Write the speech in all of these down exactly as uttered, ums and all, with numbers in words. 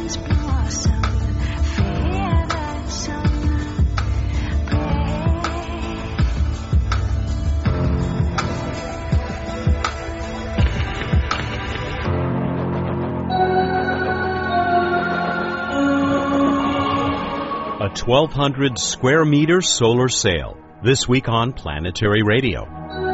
twelve hundred square meter solar sail, this week on Planetary Radio.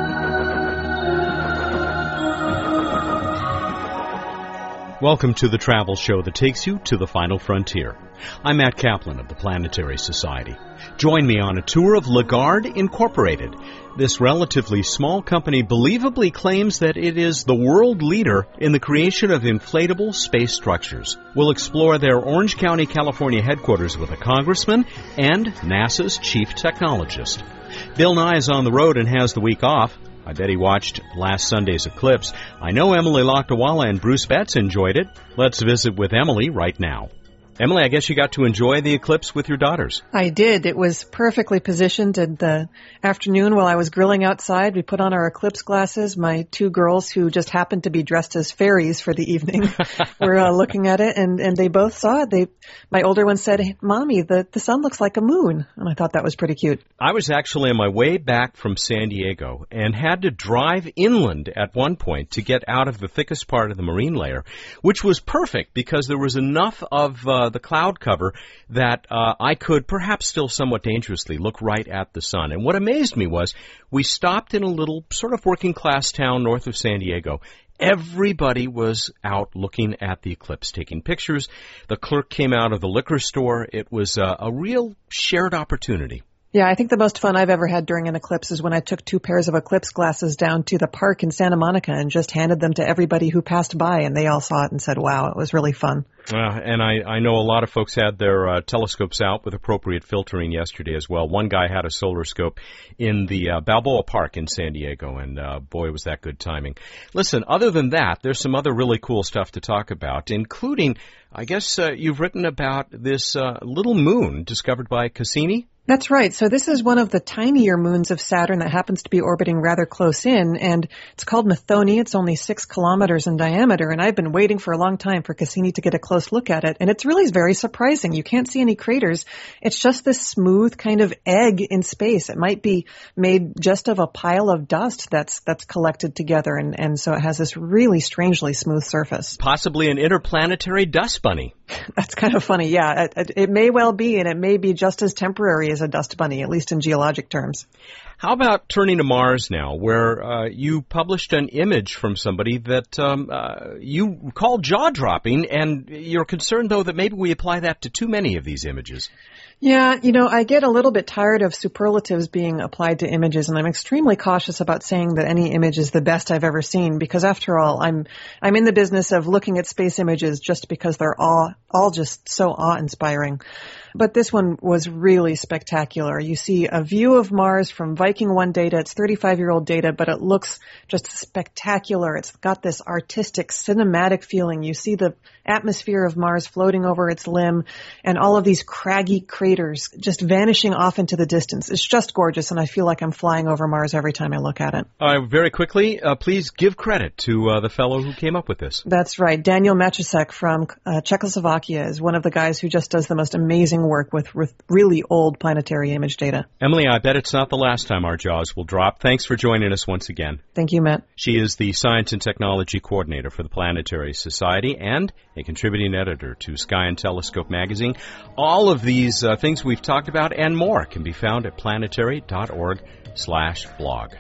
Welcome to the travel show that takes you to the final frontier. I'm Matt Kaplan of the Planetary Society. Join me on a tour of Lagarde Incorporated. This relatively small company believably claims that it is the world leader in the creation of inflatable space structures. We'll explore their Orange County, California headquarters with a congressman and NASA's chief technologist. Bill Nye is on the road and has the week off. I bet he watched last Sunday's eclipse. I know Emily Lakdawalla and Bruce Betts enjoyed it. Let's visit with Emily right now. Emily, I guess you got to enjoy the eclipse with your daughters. I did. It was perfectly positioned in the afternoon while I was grilling outside. We put on our eclipse glasses. My two girls, who just happened to be dressed as fairies for the evening, were uh, looking at it, and, and they both saw it. They, my older one said, "Hey, Mommy, the, the sun looks like a moon." And I thought that was pretty cute. I was actually on my way back from San Diego and had to drive inland at one point to get out of the thickest part of the marine layer, which was perfect because there was enough of uh, the cloud cover that uh, I could, perhaps still somewhat dangerously, look right at the sun. And what amazed me was we stopped in a little sort of working class town north of San Diego. Everybody was out looking at the eclipse, taking pictures. The clerk came out of the liquor store. It was uh, a real shared opportunity. Yeah, I think the most fun I've ever had during an eclipse is when I took two pairs of eclipse glasses down to the park in Santa Monica and just handed them to everybody who passed by, and they all saw it and said, wow, it was really fun. Uh, and I, I know a lot of folks had their uh, telescopes out with appropriate filtering yesterday as well. One guy had a solar scope in the uh, Balboa Park in San Diego, and uh, boy, was that good timing. Listen, other than that, there's some other really cool stuff to talk about, including, I guess uh, you've written about this uh, little moon discovered by Cassini. That's right. So this is one of the tinier moons of Saturn that happens to be orbiting rather close in, and it's called Methone. It's only six kilometers in diameter, and I've been waiting for a long time for Cassini to get a close look at it, and it's really very surprising. You can't see any craters. It's just this smooth kind of egg in space. It might be made just of a pile of dust that's that's collected together, and, and so it has this really strangely smooth surface. Possibly an interplanetary dust bunny. That's kind of funny, yeah. It, it may well be, and it may be just as temporary as a dust bunny, at least in geologic terms. How about turning to Mars now, where uh, you published an image from somebody that um, uh, you called jaw-dropping, and you're concerned, though, that maybe we apply that to too many of these images. Yeah, you know, I get a little bit tired of superlatives being applied to images, and I'm extremely cautious about saying that any image is the best I've ever seen, because after all, I'm I'm in the business of looking at space images just because they're all all just so awe-inspiring. But this one was really spectacular. You see a view of Mars from Viking one data. It's thirty-five-year-old data, but it looks just spectacular. It's got this artistic, cinematic feeling. You see the atmosphere of Mars floating over its limb, and all of these craggy craters just vanishing off into the distance. It's just gorgeous, and I feel like I'm flying over Mars every time I look at it. Uh, very quickly, uh, please give credit to uh, the fellow who came up with this. That's right. Daniel Matusek from uh, Czechoslovakia is one of the guys who just does the most amazing work with, with really old planetary image data. Emily, I bet it's not the last time our jaws will drop. Thanks for joining us once again. Thank you, Matt. She is the Science and Technology Coordinator for the Planetary Society and a contributing editor to Sky and Telescope magazine. All of these uh, things we've talked about and more can be found at planetary.org slash blog.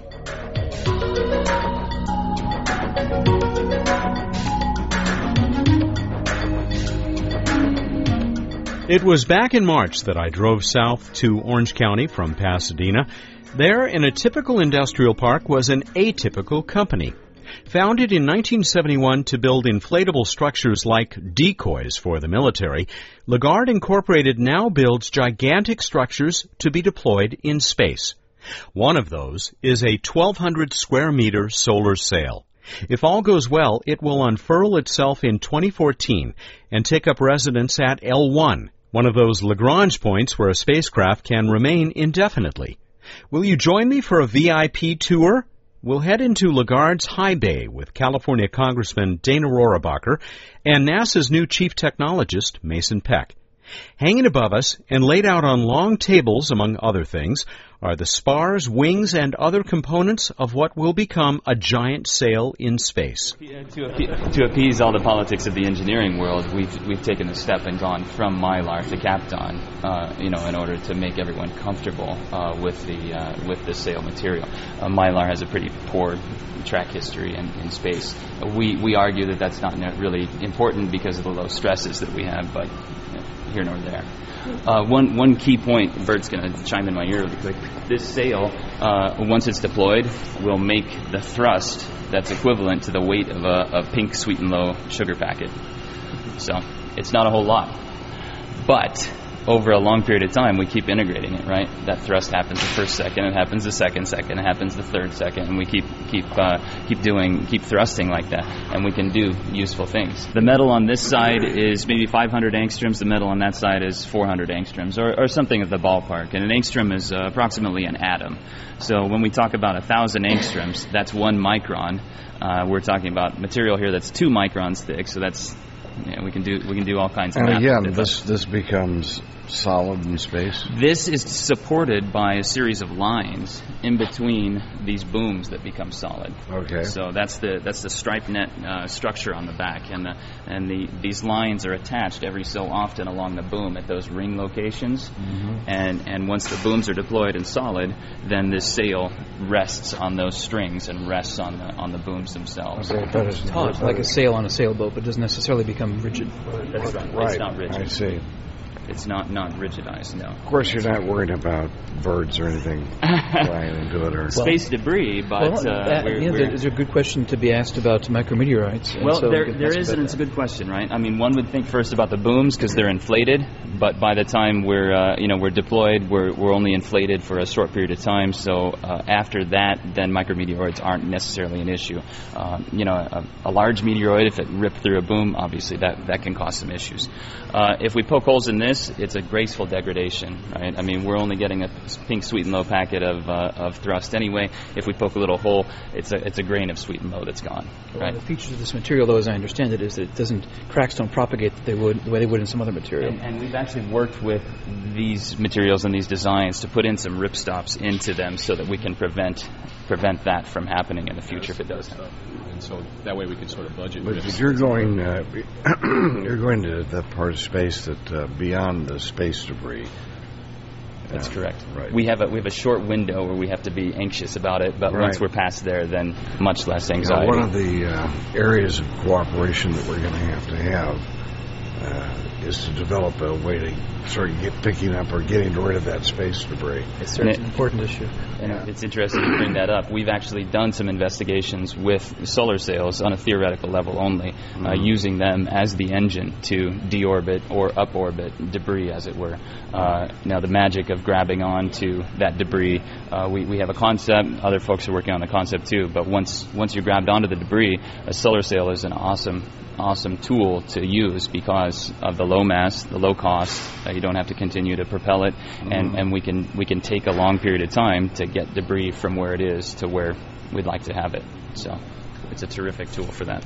It was back in March that I drove south to Orange County from Pasadena. There, in a typical industrial park, was an atypical company. Founded in nineteen seventy-one to build inflatable structures like decoys for the military, Lagarde Incorporated now builds gigantic structures to be deployed in space. One of those is a twelve hundred square meter solar sail. If all goes well, it will unfurl itself in twenty fourteen and take up residence at L one, one of those Lagrange points where a spacecraft can remain indefinitely. Will you join me for a V I P tour? we'll head into Lagarde's High Bay with California Congressman Dana Rohrabacher and NASA's new chief technologist, Mason Peck. Hanging above us and laid out on long tables, among other things, are the spars, wings, and other components of what will become a giant sail in space. To, appe- to appease all the politics of the engineering world, we've we've taken a step and gone from Mylar to Kapton, uh, you know, in order to make everyone comfortable uh, with the uh, with the sail material. Uh, Mylar has a pretty poor track history in, in space. Uh, we we argue that that's not really important because of the low stresses that we have, but you know, here nor there. Uh, one one key point, Bert's going to chime in my ear really quick. This sail, uh, once it's deployed, will make the thrust that's equivalent to the weight of a, a pink sweet and low sugar packet. So it's not a whole lot. But over a long period of time, we keep integrating it, right? That thrust happens the first second, it happens the second second, it happens the third second, and we keep keep uh, keep doing, keep thrusting like that, and we can do useful things. The metal on this side is maybe five hundred angstroms, the metal on that side is four hundred angstroms, or, or something of the ballpark, and an angstrom is uh, approximately an atom. So when we talk about a thousand angstroms, that's one micron. Uh, we're talking about material here that's two microns thick, so that's, yeah, we can do we can do all kinds of and math. again, this this becomes solid in space. This is supported by a series of lines in between these booms that become solid. Okay. So that's the that's the stripe net uh, structure on the back, and the and the these lines are attached every so often along the boom at those ring locations. Mm-hmm. And and once the booms are deployed and solid, then this sail rests on those strings and rests on the on the booms themselves. Okay, but it's Oh, it's like a sail on a sailboat, but doesn't necessarily become rigid. That's right. Right. It's not rigid. I see. It's not not rigidized. No. Of course, you're not worried about birds or anything flying into it, or Space debris, but well, uh, uh, we're, yeah, we're there's a good question to be asked about micrometeorites. and Well, so there we can there ask is, about and it's a that. good question, right? I mean, one would think first about the booms because they're inflated, but by the time we're uh, you know we're deployed, we're we're only inflated for a short period of time. So uh, after that, then micrometeoroids aren't necessarily an issue. Uh, you know, a, a large meteoroid, if it ripped through a boom, obviously that that can cause some issues. Uh, if we poke holes in this, it's a graceful degradation, right? I mean, we're only getting a pink sweet and low packet of uh, of thrust anyway. If we poke a little hole, it's a it's a grain of sweet and low that's gone, Well, right? the features of this material, though, as I understand it, is that it doesn't cracks don't propagate that they would the way they would in some other material. And, and we've actually worked with these materials and these designs to put in some rip stops into them so that we can prevent prevent that from happening in the future if it does happen. And so that way we can sort of budget but risks. you're going uh, you're going to that part of space that uh, beyond the space debris. That's Uh, correct. Right. We have a we have a short window where we have to be anxious about it, but Right. once we're past there, then much less You know, anxiety. one of the uh, areas of cooperation that we're going to have to have uh, is to develop a way to sort of get picking up or getting rid of that space debris. It's certainly And an it- important issue. And it's interesting you bring that up. We've actually done some investigations with solar sails on a theoretical level only, mm-hmm. uh, using them as the engine to deorbit or up-orbit debris, as it were. Uh, now, the magic of grabbing onto that debris, uh, we, we have a concept. Other folks are working on the concept too. But once once you're grabbed onto the debris, a solar sail is an awesome awesome tool to use because of the low mass, the low cost. Uh, you don't have to continue to propel it, mm-hmm. and, and we can we can take a long period of time to get debris from where it is to where we'd like to have it. So it's a terrific tool for that.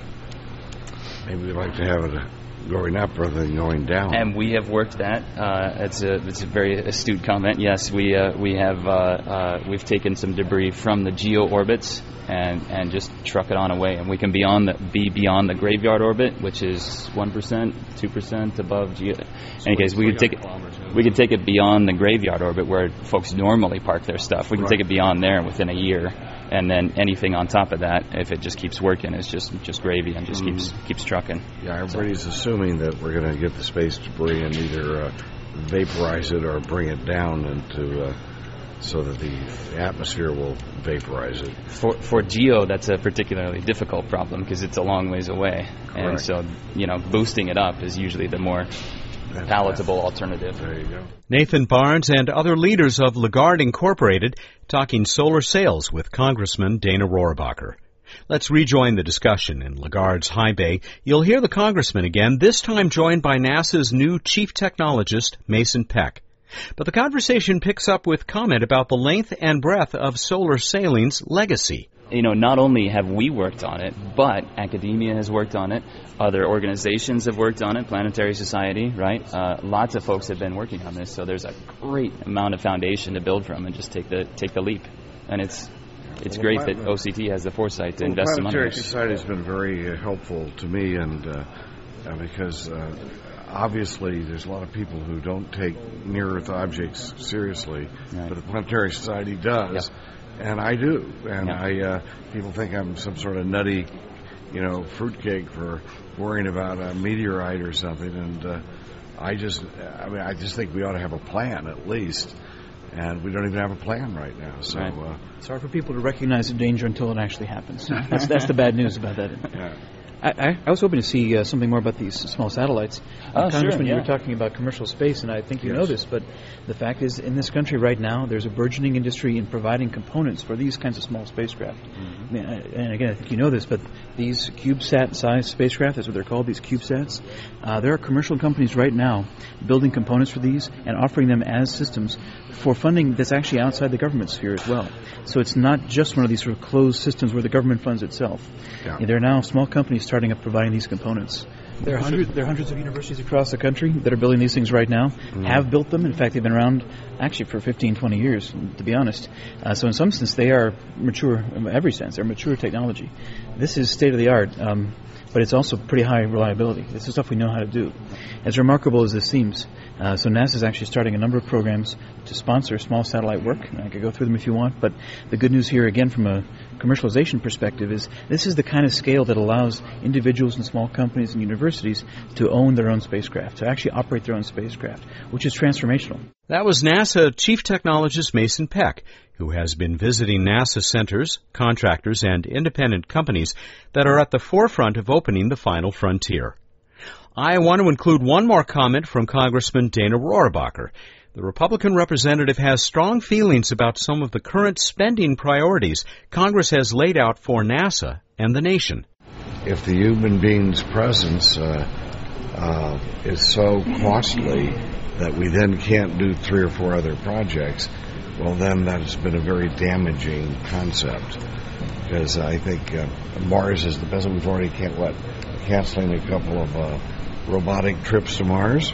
Maybe we'd like to have it going up rather than going down. And we have worked that. Uh, it's a it's a very astute comment. Yes, we uh, we have uh, uh, we've taken some debris from the geo orbits and and just truck it on away, and we can beyond the, be beyond the graveyard orbit, which is one percent, two percent above geo. In any case, we could take it. We could take it beyond the graveyard orbit where folks normally park their stuff. We can Right. take it beyond there within a year, and then anything on top of that, if it just keeps working, is just just gravy and just Mm-hmm. keeps keeps trucking. Yeah, everybody's assuming that we're going to get the space debris and either uh, vaporize it or bring it down into uh, so that the atmosphere will vaporize it. For for geo, that's a particularly difficult problem because it's a long ways away, and Correct. so you know boosting it up is usually the more That's- palatable alternative. There you go. Nathan Barnes and other leaders of Lagarde Incorporated talking solar sails with Congressman Dana Rohrabacher. Let's rejoin the discussion in Lagarde's High Bay. You'll hear the congressman again, this time joined by NASA's new chief technologist, Mason Peck. But the conversation picks up with comment about the length and breadth of solar sailing's legacy. you know, not only have we worked on it, but academia has worked on it, other organizations have worked on it, Planetary Society, right? Uh, lots of folks have been working on this, so there's a great amount of foundation to build from and just take the take the leap. And it's it's well, great that O C T has the foresight to well, invest some money. Planetary Society has been very uh, helpful to me, and uh, uh, because uh, obviously there's a lot of people who don't take near-Earth objects seriously, right. But the Planetary Society does. Yep. And I do, and yeah. I uh, people think I'm some sort of nutty, you know, fruitcake for worrying about a meteorite or something, and uh, I just, I mean, I just think we ought to have a plan at least, and we don't even have a plan right now. So right. uh, it's hard for people to recognize the danger until it actually happens. That's that's the bad news about that. Yeah. I, I was hoping to see uh, something more about these small satellites. Oh, uh, Congressman, sure, yeah. you were talking about commercial space, and I think you yes. know this, but the fact is, in this country right now, there's a burgeoning industry in providing components for these kinds of small spacecraft. Mm-hmm. I mean, and again, I think you know this, but these CubeSat-sized spacecraft, that's what they're called, these CubeSats, uh, there are commercial companies right now building components for these and offering them as systems for funding that's actually outside the government sphere as well. So it's not just one of these sort of closed systems where the government funds itself. Yeah. There are now small companies starting up providing these components. There are hundreds, there are hundreds of universities across the country that are building these things right now, mm-hmm. have built them. In fact, they've been around actually for fifteen, twenty years, to be honest. Uh, so in some sense, they are mature, in every sense, they're mature technology. This is state-of-the-art, um, but it's also pretty high reliability. This is stuff we know how to do. As remarkable as this seems, uh, so NASA is actually starting a number of programs to sponsor small satellite work. I could go through them if you want, but the good news here, again, from a commercialization perspective, is this is the kind of scale that allows individuals and small companies and universities to own their own spacecraft, to actually operate their own spacecraft, which is transformational. That was NASA Chief Technologist Mason Peck, who has been visiting NASA centers, contractors, and independent companies that are at the forefront of opening the final frontier. I want to include one more comment from Congressman Dana Rohrabacher. The Republican representative has strong feelings about some of the current spending priorities Congress has laid out for NASA and the nation. If the human being's presence uh, uh, is so costly that we then can't do three or four other projects, well, then that has been a very damaging concept. Because I think uh, Mars is the best. We've already can't what canceling a couple of uh, robotic trips to Mars.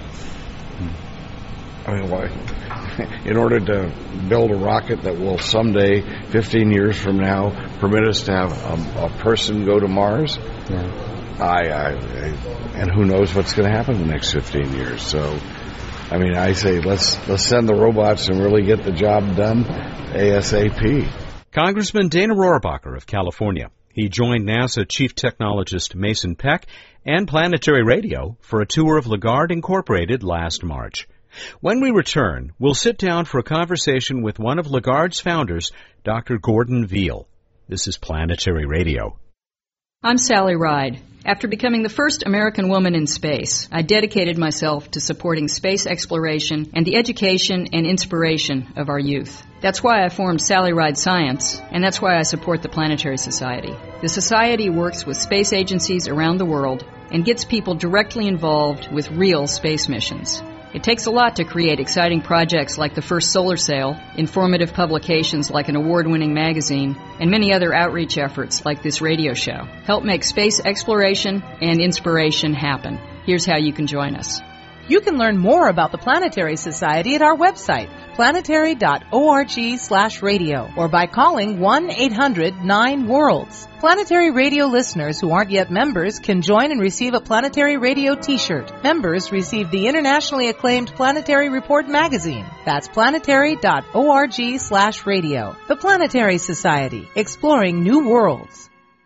I mean, why? In order to build a rocket that will someday, fifteen years from now, permit us to have a, a person go to Mars, yeah. I, I, I, and who knows what's going to happen in the next fifteen years. So, I mean, I say let's let's send the robots and really get the job done ASAP. Congressman Dana Rohrabacher of California. He joined NASA Chief Technologist Mason Peck and Planetary Radio for a tour of LaGuard Incorporated last March. When we return, we'll sit down for a conversation with one of LaGuard's founders, Doctor Gordon Veal. This is Planetary Radio. I'm Sally Ride. After becoming the first American woman in space, I dedicated myself to supporting space exploration and the education and inspiration of our youth. That's why I formed Sally Ride Science, and that's why I support the Planetary Society. The Society works with space agencies around the world and gets people directly involved with real space missions. It takes a lot to create exciting projects like the first solar sail, informative publications like an award-winning magazine, and many other outreach efforts like this radio show. Help make space exploration and inspiration happen. Here's how you can join us. You can learn more about the Planetary Society at our website, planetary dot org slash radio, or by calling one eight hundred nine worlds. Planetary Radio listeners who aren't yet members can join and receive a Planetary Radio t-shirt. Members receive the internationally acclaimed Planetary Report magazine. That's planetary dot org slash radio. The Planetary Society, exploring new worlds.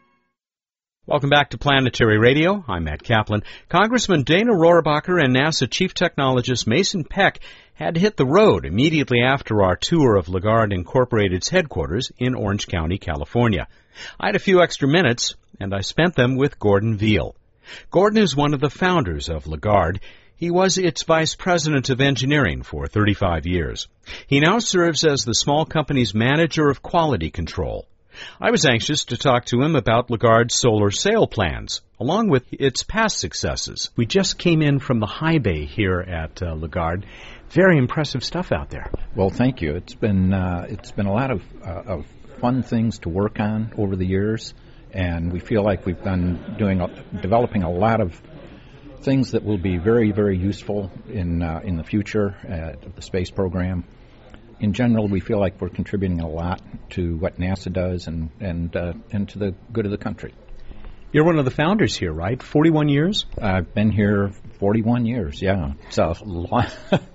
Welcome back to Planetary Radio. I'm Matt Kaplan. Congressman Dana Rohrabacher and NASA Chief Technologist Mason Peck had to hit the road immediately after our tour of LaGuard Incorporated's headquarters in Orange County, California. I had a few extra minutes, and I spent them with Gordon Veal. Gordon is one of the founders of LaGuard. He was its Vice President of Engineering for thirty-five years. He now serves as the small company's Manager of Quality Control. I was anxious to talk to him about LaGuard's solar sail plans, along with its past successes. We just came in from the high bay here at uh, LaGuard. Very impressive stuff out there. Well, thank you. It's been uh, it's been a lot of, uh, of fun things to work on over the years, and we feel like we've been doing, a, developing a lot of things that will be very, very useful in uh, in the future uh, of the space program. In general, we feel like we're contributing a lot to what NASA does and and uh, and to the good of the country. You're one of the founders here, right? forty-one years? I've been here forty-one years, yeah. It's a, long,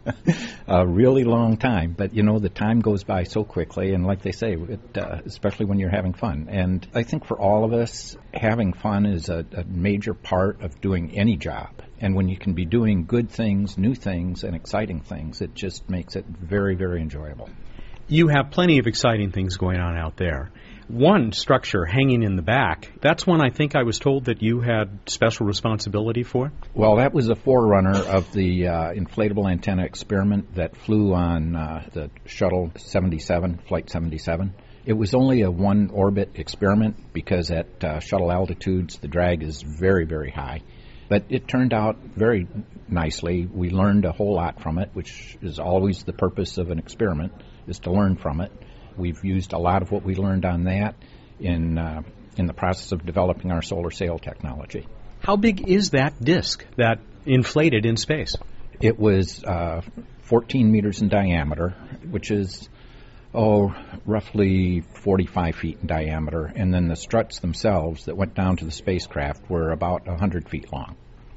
a really long time. But, you know, the time goes by so quickly. And like they say, it, uh, especially when you're having fun. And I think for all of us, having fun is a, a major part of doing any job. And when you can be doing good things, new things, and exciting things, it just makes it very, very enjoyable. You have plenty of exciting things going on out there. One structure hanging in the back, that's one I think I was told that you had special responsibility for? Well, that was a forerunner of the uh, inflatable antenna experiment that flew on uh, the Shuttle seventy-seven, Flight seventy-seven. It was only a one-orbit experiment because at uh, shuttle altitudes the drag is very, very high. But it turned out very nicely. We learned a whole lot from it, which is always the purpose of an experiment, is to learn from it. We've used a lot of what we learned on that in uh, in the process of developing our solar sail technology. How big is that disk that inflated in space? It was uh, fourteen meters in diameter, which is, oh, roughly forty-five feet in diameter. And then the struts themselves that went down to the spacecraft were about one hundred feet long.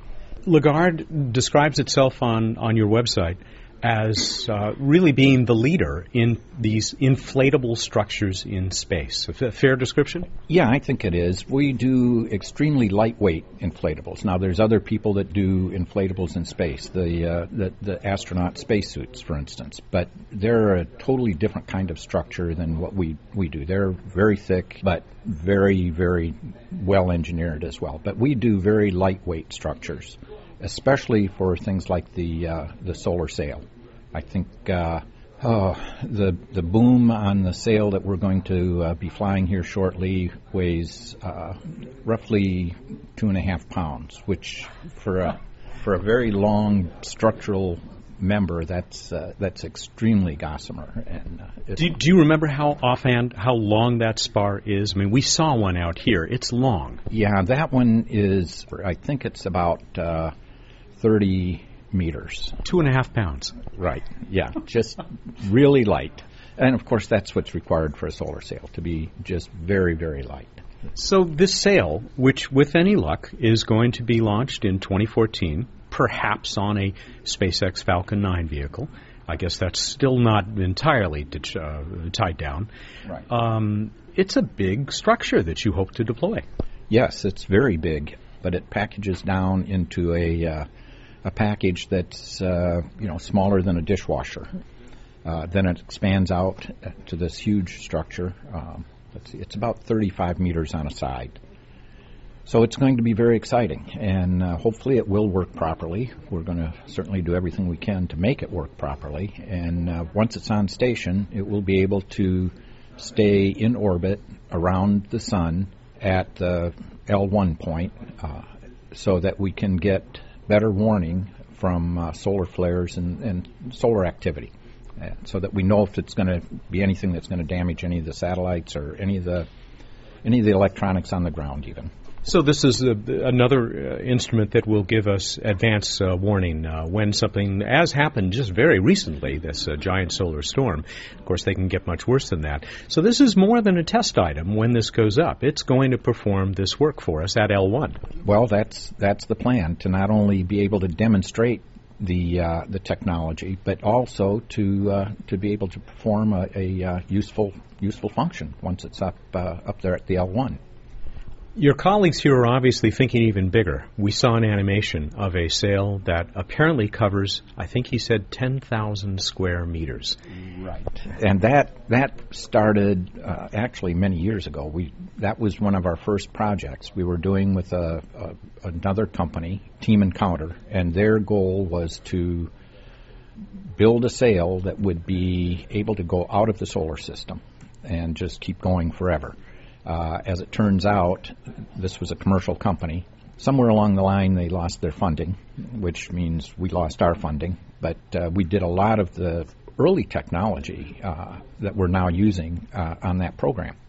LaGard describes itself on, on your website as uh, really being the leader in these inflatable structures in space. A fair description? Yeah, I think it is. We do extremely lightweight inflatables. Now, there's other people that do inflatables in space, the, uh, the, the astronaut spacesuits, for instance. But they're a totally different kind of structure than what we, we do. They're very thick, but very, very well engineered as well. But we do very lightweight structures, especially for things like the uh, the solar sail. I think uh, oh, the the boom on the sail that we're going to uh, be flying here shortly weighs uh, roughly two and a half pounds, which for a for a very long structural member, that's uh, that's extremely gossamer. And uh, do, do you remember how offhand how long that spar is? I mean, we saw one out here. It's long. Yeah, that one is. I think it's about uh, thirty meters. Two and a half pounds. Right. Yeah, just really light. And of course, that's what's required for a solar sail, to be just very, very light. So this sail, which with any luck is going to be launched in twenty fourteen, perhaps on a SpaceX Falcon nine vehicle. I guess that's still not entirely uh, tied down. Right. Um, it's a big structure that you hope to deploy. Yes, it's very big, but it packages down into a uh, a package that's uh, you know smaller than a dishwasher. Uh, then it expands out to this huge structure. Um, let's see, it's about thirty-five meters on a side. So it's going to be very exciting, and uh, hopefully it will work properly. We're going to certainly do everything we can to make it work properly. And uh, once it's on station, it will be able to stay in orbit around the sun at the L one point uh, so that we can get better warning from uh, solar flares and, and solar activity, uh, so that we know if it's going to be anything that's going to damage any of the satellites or any of the any of the electronics on the ground even. So this is a, another uh, instrument that will give us advance uh, warning uh, when something, as happened just very recently, this uh, giant solar storm. Of course, they can get much worse than that. So this is more than a test item when this goes up. It's going to perform this work for us at L one. Well, that's that's the plan, to not only be able to demonstrate the uh, the technology, but also to uh, to be able to perform a, a uh, useful useful function once it's up uh, up there at the L one. Your colleagues here are obviously thinking even bigger. We saw an animation of a sail that apparently covers, I think he said, ten thousand square meters. Right. And that that started uh, actually many years ago. We that was one of our first projects we were doing with a, a, another company, Team Encounter, and their goal was to build a sail that would be able to go out of the solar system and just keep going forever. Uh, as it turns out, this was a commercial company. Somewhere along the line, they lost their funding, which means we lost our funding. But uh, we did a lot of the early technology uh, that we're now using uh, on that program.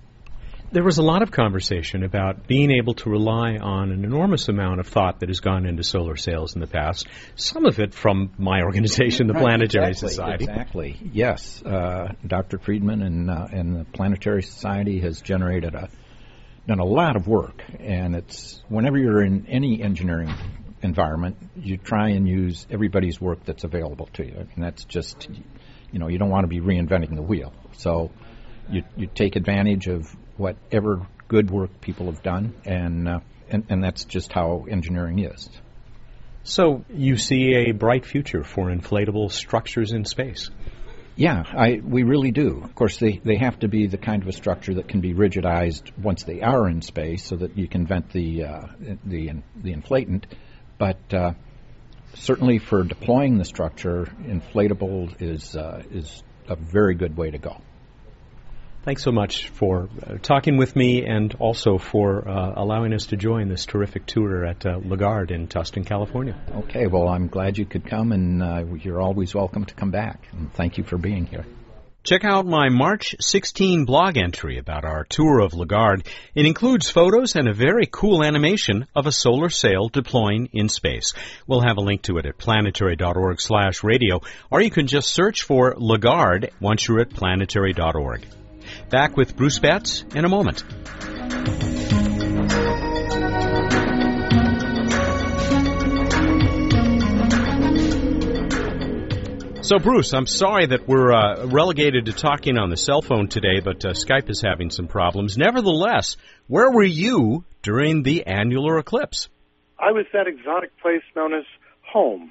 There was a lot of conversation about being able to rely on an enormous amount of thought that has gone into solar sails in the past, some of it from my organization, the right, Planetary exactly, Society. Exactly, yes. Uh, Doctor Friedman and, uh, and the Planetary Society has generated a done a lot of work, and it's whenever you're in any engineering environment, you try and use everybody's work that's available to you, and that's just, you know, you don't want to be reinventing the wheel. So you you take advantage of whatever good work people have done, and uh, and, and that's just how engineering is. So you see a bright future for inflatable structures in space? Yeah, I we really do. Of course, they, they have to be the kind of a structure that can be rigidized once they are in space, so that you can vent the uh, the the inflatant. But uh, certainly for deploying the structure, inflatable is uh, is a very good way to go. Thanks so much for uh, talking with me, and also for uh, allowing us to join this terrific tour at uh, LaGarde in Tustin, California. Okay, well, I'm glad you could come, and uh, you're always welcome to come back. And thank you for being here. Check out my March sixteenth blog entry about our tour of LaGarde. It includes photos and a very cool animation of a solar sail deploying in space. We'll have a link to it at planetary.org slash radio, or you can just search for LaGarde once you're at planetary dot org. Back with Bruce Betts in a moment. So, Bruce, I'm sorry that we're uh, relegated to talking on the cell phone today, but uh, Skype is having some problems. Nevertheless, where were you during the annular eclipse? I was at exotic place known as home,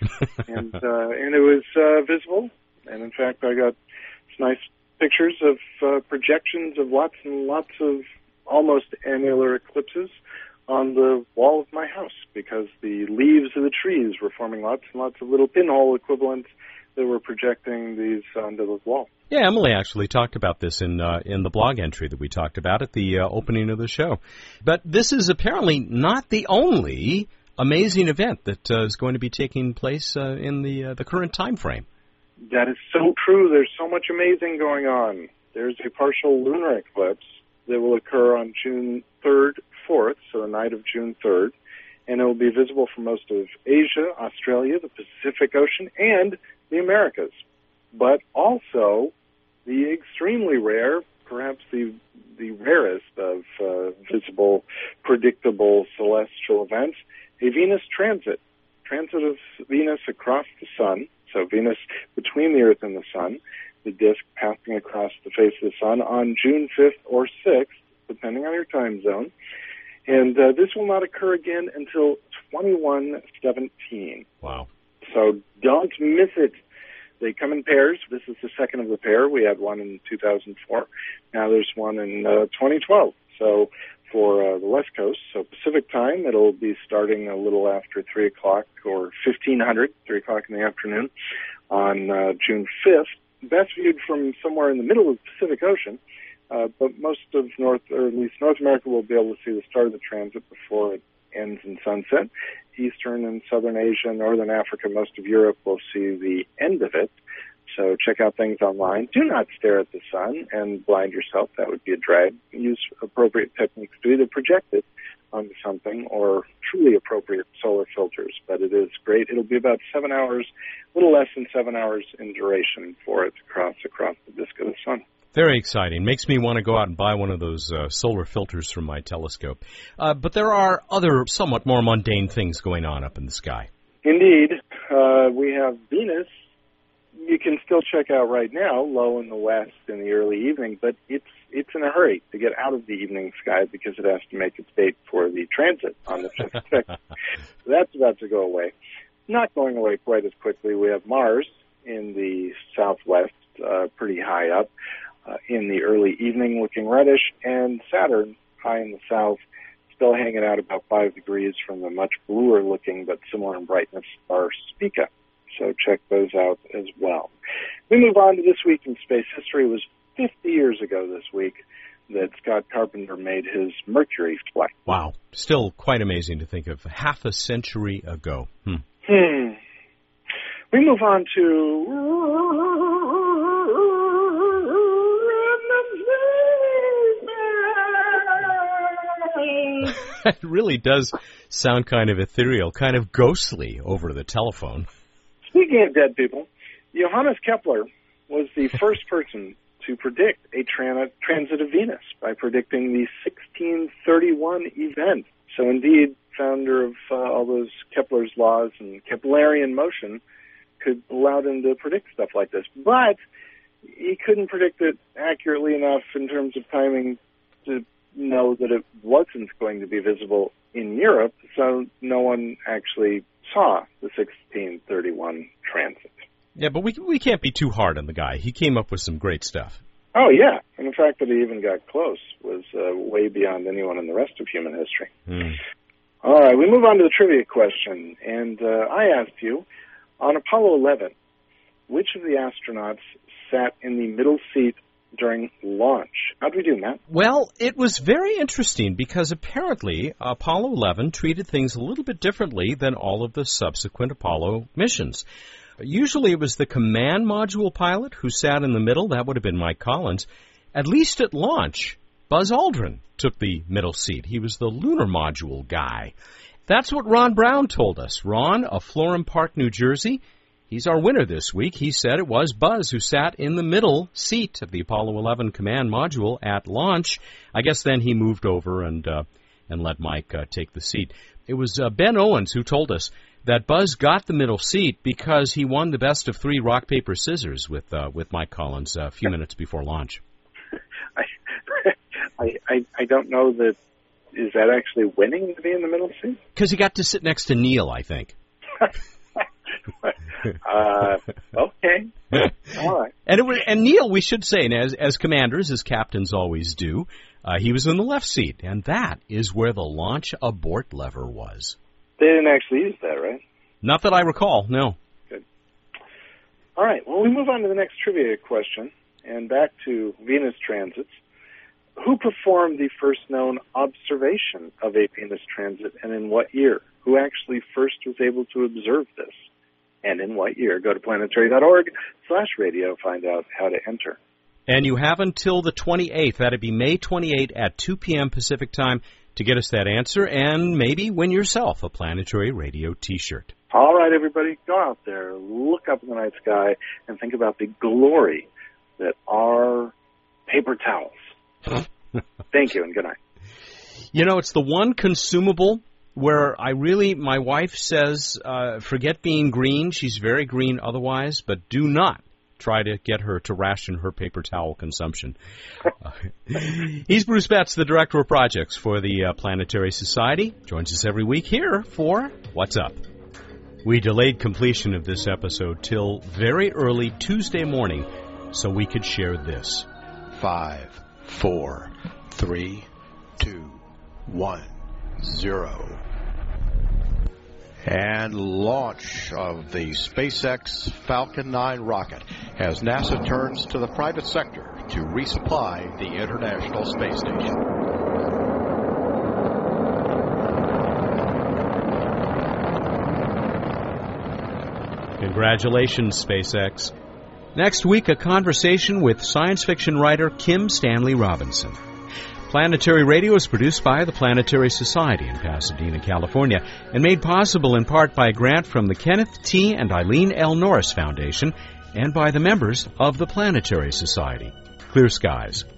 and uh, and it was uh, visible. And in fact, I got nice pictures of uh, projections of lots and lots of almost annular eclipses on the wall of my house, because the leaves of the trees were forming lots and lots of little pinhole equivalents that were projecting these onto the wall. Yeah, Emily actually talked about this in uh, in the blog entry that we talked about at the uh, opening of the show. But this is apparently not the only amazing event that uh, is going to be taking place uh, in the uh, the current time frame. That is so true. There's so much amazing going on. There's a partial lunar eclipse that will occur on June third, fourth, so the night of June third, and it will be visible from most of Asia, Australia, the Pacific Ocean, and the Americas. But also the extremely rare, perhaps the the rarest of uh, visible, predictable celestial events, a Venus transit. Transit of Venus across the sun. So Venus between the Earth and the Sun, the disk passing across the face of the Sun on June fifth or sixth, depending on your time zone. And uh, this will not occur again until twenty-one seventeen. Wow. So don't miss it. They come in pairs. This is the second of the pair. We had one in two thousand four. Now there's one in uh, twenty twelve. So for uh, the West Coast, so Pacific time, it'll be starting a little after three o'clock or fifteen hundred, three o'clock in the afternoon on uh, June fifth. Best viewed from somewhere in the middle of the Pacific Ocean, uh, but most of North, or at least North America, will be able to see the start of the transit before it ends in sunset. Eastern and Southern Asia, Northern Africa, most of Europe will see the end of it. So check out things online. Do not stare at the sun and blind yourself. That would be a drag. Use appropriate techniques to either project it onto something or truly appropriate solar filters. But it is great. It'll be about seven hours, a little less than seven hours in duration for it to cross across the disk of the sun. Very exciting. Makes me want to go out and buy one of those uh, solar filters from my telescope. Uh, but there are other somewhat more mundane things going on up in the sky. Indeed. Uh, we have Venus. You can still check out right now, low in the west in the early evening, but it's it's in a hurry to get out of the evening sky because it has to make its date for the transit on the fifth. So that's about to go away. Not going away quite as quickly. We have Mars in the southwest, uh, pretty high up uh, in the early evening, looking reddish, and Saturn high in the south, still hanging out about five degrees from the much bluer looking but similar in brightness star Spica. So check those out as well. We move on to This Week in Space History. It was fifty years ago this week that Scott Carpenter made his Mercury flight. Wow. Still quite amazing to think of. Half a century ago. Hmm. Hmm. We move on to It really does sound kind of ethereal, kind of ghostly over the telephone. Speaking of dead people, Johannes Kepler was the first person to predict a tran- transit of Venus by predicting the sixteen thirty-one event. So indeed, founder of uh, all those Kepler's laws and Keplerian motion could allow them to predict stuff like this. But he couldn't predict it accurately enough in terms of timing to know that it wasn't going to be visible in Europe, so no one actually saw the sixteen thirty-one transit. Yeah, but we we can't be too hard on the guy. He came up with some great stuff. Oh, yeah. And the fact that he even got close was uh, way beyond anyone in the rest of human history. Mm. All right, we move on to the trivia question. And uh, I asked you, on Apollo eleven, which of the astronauts sat in the middle seat during launch? How'd we do, Matt? Well, it was very interesting because apparently Apollo eleven treated things a little bit differently than all of the subsequent Apollo missions. Usually it was the command module pilot who sat in the middle. That would have been Mike Collins. At least at launch, Buzz Aldrin took the middle seat. He was the lunar module guy. That's what Ron Brown told us. Ron of Florham Park, New Jersey. He's our winner this week. He said it was Buzz who sat in the middle seat of the Apollo eleven command module at launch. I guess then he moved over and uh, and let Mike uh, take the seat. It was uh, Ben Owens who told us that Buzz got the middle seat because he won the best of three rock, paper, scissors with uh, with Mike Collins uh, a few minutes before launch. I, I, I I don't know that. Is that actually winning to be in the middle seat? Because he got to sit next to Neil, I think. uh, okay. All right. And, it was, and Neil, we should say, and as, as commanders, as captains always do, uh, he was in the left seat, and that is where the launch abort lever was. They didn't actually use that, right? Not that I recall, no. Good. All right, well, we move on to the next trivia question, and back to Venus transits. Who performed the first known observation of a Venus transit, and in what year? Who actually first was able to observe this, and in what year? Go to planetary.org slash radio, find out how to enter. And you have until the twenty-eighth, that'd be May twenty-eighth at two p.m. Pacific time, to get us that answer and maybe win yourself a Planetary Radio T-shirt. All right, everybody, go out there, look up in the night sky, and think about the glory that are paper towels. Thank you, and good night. You know, it's the one consumable where I really, my wife says, uh, forget being green. She's very green otherwise, but do not try to get her to ration her paper towel consumption. Uh, he's Bruce Betts, the Director of Projects for the uh, Planetary Society. Joins us every week here for What's Up. We delayed completion of this episode till very early Tuesday morning so we could share this. Five, four, three, two, one, zero. And launch of the SpaceX Falcon nine rocket as NASA turns to the private sector to resupply the International Space Station. Congratulations, SpaceX. Next week, a conversation with science fiction writer Kim Stanley Robinson. Planetary Radio is produced by the Planetary Society in Pasadena, California, and made possible in part by a grant from the Kenneth T. and Eileen L. Norris Foundation and by the members of the Planetary Society. Clear skies.